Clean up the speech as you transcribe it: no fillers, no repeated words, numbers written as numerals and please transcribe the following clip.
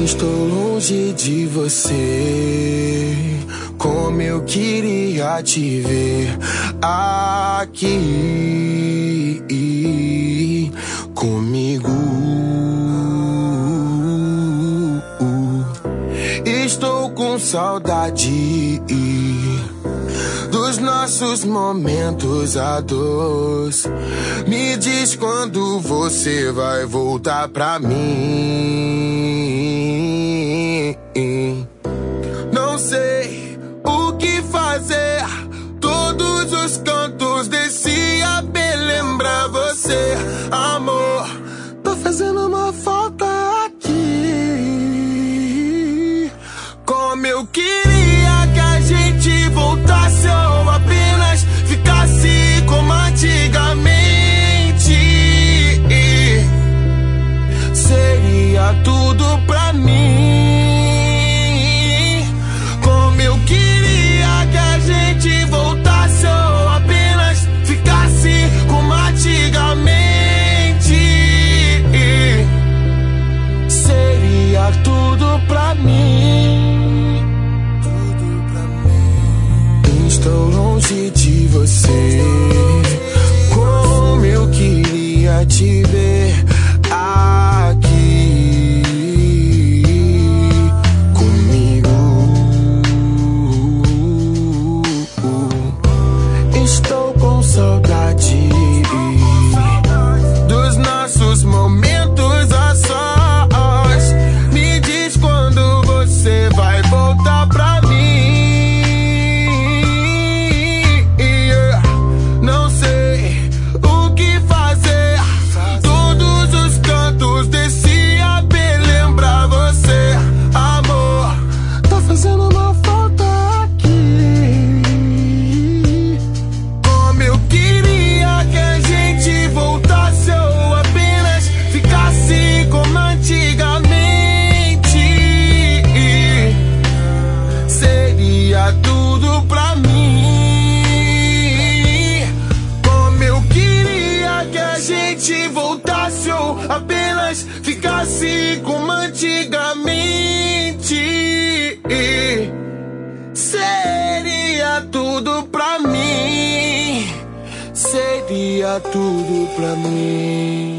Estou longe de você, como eu queria te ver aqui comigo. Estou com saudade dos nossos momentos a dois. Me diz quando você vai voltar pra mim. Não sei o que fazer, todos os cantos desse AB lembra você, amor. Tá fazendo uma falta aqui. Como eu queria que a gente voltasse ou apenas ficasse como antigamente. Seria tudo pra mim. Como eu queria que a gente voltasse ou apenas ficasse como antigamente. Seria tudo pra mim. Estou longe de você, como eu queria te ver aqui comigo. Estou com saudade dos nossos momentos a sós. Me diz quando você vai voltar pra mim. Não sei o que fazer, todos os cantos desse AB lembra você, amor. Tá fazendo uma falta aqui. Como eu queria que a gente voltasse ou apenas ficasse como antigamente. Seria tudo pra mim. Como eu queria que a gente voltasse ou apenas ficasse como antigamente. Seria tudo pra mim. Seria tudo pra mim.